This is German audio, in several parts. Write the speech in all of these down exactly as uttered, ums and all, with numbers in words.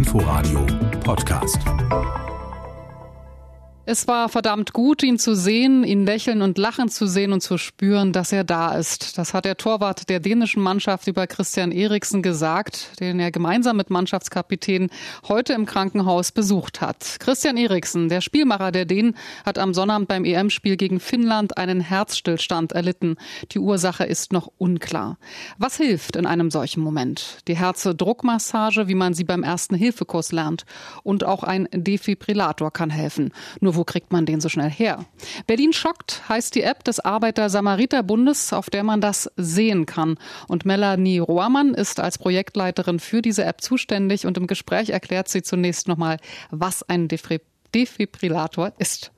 Inforadio Podcast. Es war verdammt gut, ihn zu sehen, ihn lächeln und lachen zu sehen und zu spüren, dass er da ist. Das hat der Torwart der dänischen Mannschaft über Christian Eriksen gesagt, den er gemeinsam mit Mannschaftskapitän heute im Krankenhaus besucht hat. Christian Eriksen, der Spielmacher der Dänen, hat am Sonnabend beim E M-Spiel gegen Finnland einen Herzstillstand erlitten. Die Ursache ist noch unklar. Was hilft in einem solchen Moment? Die Herzdruckmassage, wie man sie beim Ersten-Hilfe-Kurs lernt. Und auch ein Defibrillator kann helfen. Nur wo kriegt man den so schnell her? Berlin schockt heißt die App des Arbeiter-Samariter-Bundes, auf der man das sehen kann. Und Melanie Rohrmann ist als Projektleiterin für diese App zuständig und im Gespräch erklärt sie zunächst nochmal, was ein Defib- Defibrillator ist.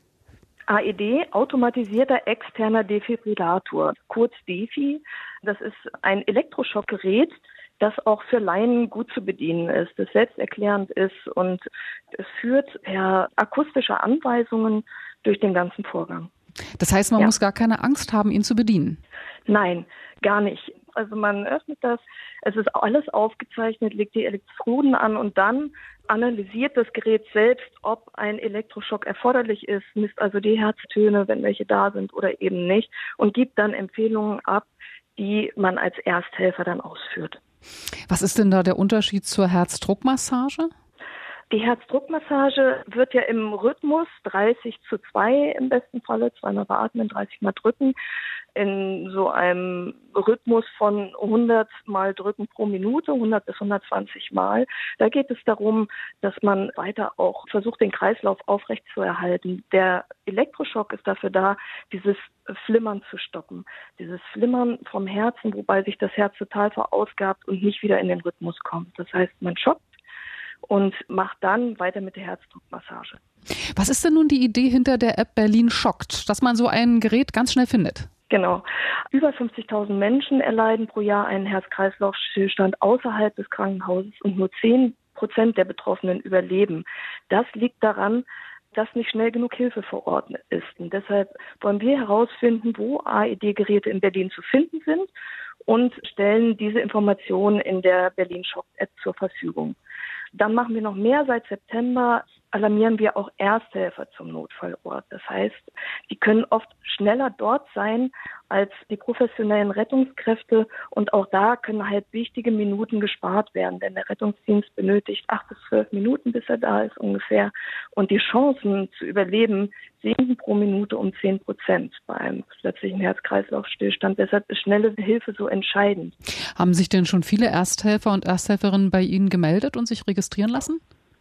A E D, automatisierter externer Defibrillator, kurz Defi. Das ist ein Elektroschockgerät, das auch für Laien gut zu bedienen ist, das selbsterklärend ist und es führt per akustischer Anweisungen durch den ganzen Vorgang. Das heißt, man ja. muss gar keine Angst haben, ihn zu bedienen? Nein, gar nicht. Also man öffnet das, es ist alles aufgezeichnet, legt die Elektroden an und dann analysiert das Gerät selbst, ob ein Elektroschock erforderlich ist, misst also die Herztöne, wenn welche da sind oder eben nicht und gibt dann Empfehlungen ab, die man als Ersthelfer dann ausführt. Was ist denn da der Unterschied zur Herzdruckmassage? Die Herzdruckmassage wird ja im Rhythmus dreißig zu zwei im besten Falle, zweimal beatmen, dreißig Mal drücken, in so einem Rhythmus von hundert Mal drücken pro Minute, hundert bis hundertzwanzig Mal. Da geht es darum, dass man weiter auch versucht, den Kreislauf aufrechtzuerhalten. Der Elektroschock ist dafür da, dieses Flimmern zu stoppen. Dieses Flimmern vom Herzen, wobei sich das Herz total verausgabt und nicht wieder in den Rhythmus kommt. Das heißt, man schockt und macht dann weiter mit der Herzdruckmassage. Was ist denn nun die Idee hinter der App Berlin schockt, dass man so ein Gerät ganz schnell findet? Genau. Über fünfzigtausend Menschen erleiden pro Jahr einen Herz-Kreislauf-Stillstand außerhalb des Krankenhauses und nur zehn Prozent der Betroffenen überleben. Das liegt daran, dass nicht schnell genug Hilfe vor Ort ist. Und deshalb wollen wir herausfinden, wo A E D-Geräte in Berlin zu finden sind und stellen diese Informationen in der Berlin Schock-App zur Verfügung. Dann machen wir noch mehr. Seit September alarmieren wir auch Ersthelfer zum Notfallort. Das heißt, die können oft schneller dort sein als die professionellen Rettungskräfte. Und auch da können halt wichtige Minuten gespart werden. Denn der Rettungsdienst benötigt acht bis zwölf Minuten, bis er da ist ungefähr. Und die Chancen zu überleben sinken pro Minute um zehn Prozent bei einem plötzlichen Herz-Kreislauf-Stillstand. Deshalb ist schnelle Hilfe so entscheidend. Haben sich denn schon viele Ersthelfer und Ersthelferinnen bei Ihnen gemeldet und sich registrieren lassen?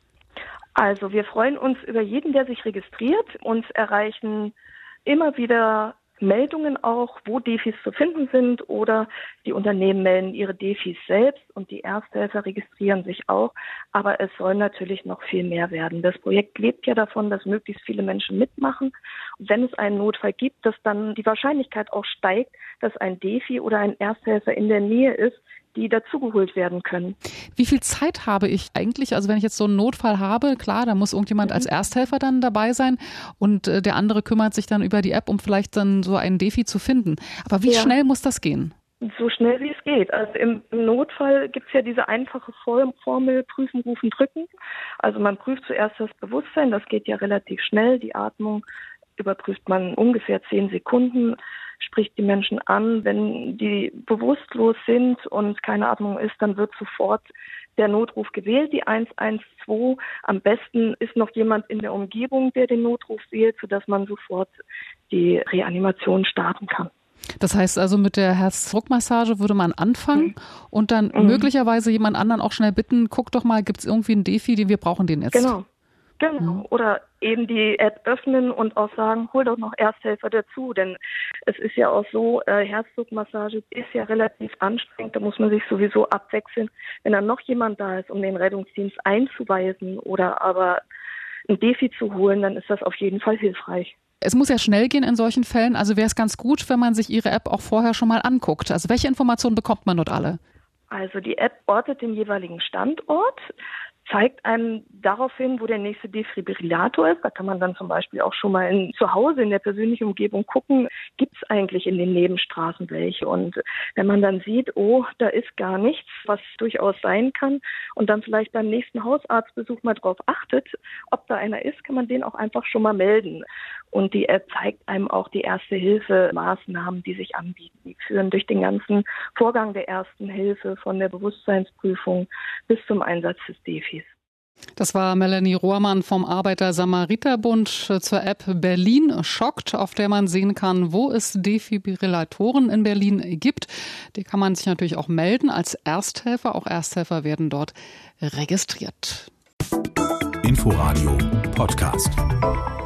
Also wir freuen uns über jeden, der sich registriert. Uns erreichen immer wieder Meldungen auch, wo Defis zu finden sind oder die Unternehmen melden ihre Defis selbst und die Ersthelfer registrieren sich auch. Aber es soll natürlich noch viel mehr werden. Das Projekt lebt ja davon, dass möglichst viele Menschen mitmachen. Und wenn es einen Notfall gibt, dass dann die Wahrscheinlichkeit auch steigt, dass ein Defi oder ein Ersthelfer in der Nähe ist, die dazugeholt werden können. Wie viel Zeit habe ich eigentlich? Also wenn ich jetzt so einen Notfall habe, klar, da muss irgendjemand als Ersthelfer dann dabei sein und äh, der andere kümmert sich dann über die App, um vielleicht dann so einen Defi zu finden. Aber wie ja. schnell muss das gehen? So schnell wie es geht. Also im Notfall gibt es ja diese einfache Formel, prüfen, rufen, drücken. Also man prüft zuerst das Bewusstsein, das geht ja relativ schnell. Die Atmung überprüft man ungefähr zehn Sekunden, spricht die Menschen an. Wenn die bewusstlos sind und keine Atmung ist, dann wird sofort der Notruf gewählt, die eins eins zwei. Am besten ist noch jemand in der Umgebung, der den Notruf wählt, sodass man sofort die Reanimation starten kann. Das heißt also, mit der Herzdruckmassage würde man anfangen mhm. und dann mhm. möglicherweise jemand anderen auch schnell bitten, guck doch mal, gibt es irgendwie einen Defi, den wir brauchen den jetzt? Genau. Genau. Mhm. Oder eben die App öffnen und auch sagen, hol doch noch Ersthelfer dazu. Denn es ist ja auch so, äh, Herzdruckmassage ist ja relativ anstrengend. Da muss man sich sowieso abwechseln. Wenn dann noch jemand da ist, um den Rettungsdienst einzuweisen oder aber ein Defi zu holen, dann ist das auf jeden Fall hilfreich. Es muss ja schnell gehen in solchen Fällen. Also wäre es ganz gut, wenn man sich Ihre App auch vorher schon mal anguckt. Also welche Informationen bekommt man dort alle? Also die App ortet den jeweiligen Standort. zeigt einem darauf hin, wo der nächste Defibrillator ist. Da kann man dann zum Beispiel auch schon mal in, zu Hause in der persönlichen Umgebung gucken, gibt es eigentlich in den Nebenstraßen welche? Und wenn man dann sieht, oh, da ist gar nichts, was durchaus sein kann, und dann vielleicht beim nächsten Hausarztbesuch mal drauf achtet, ob da einer ist, kann man den auch einfach schon mal melden. Und die App zeigt einem auch die Erste-Hilfe-Maßnahmen, die sich anbieten. Die führen durch den ganzen Vorgang der Ersten Hilfe, von der Bewusstseinsprüfung bis zum Einsatz des Defis. Das war Melanie Rohrmann vom Arbeiter-Samariter-Bund zur App Berlin schockt, auf der man sehen kann, wo es Defibrillatoren in Berlin gibt. Die kann man sich natürlich auch melden als Ersthelfer. Auch Ersthelfer werden dort registriert. Inforadio Podcast.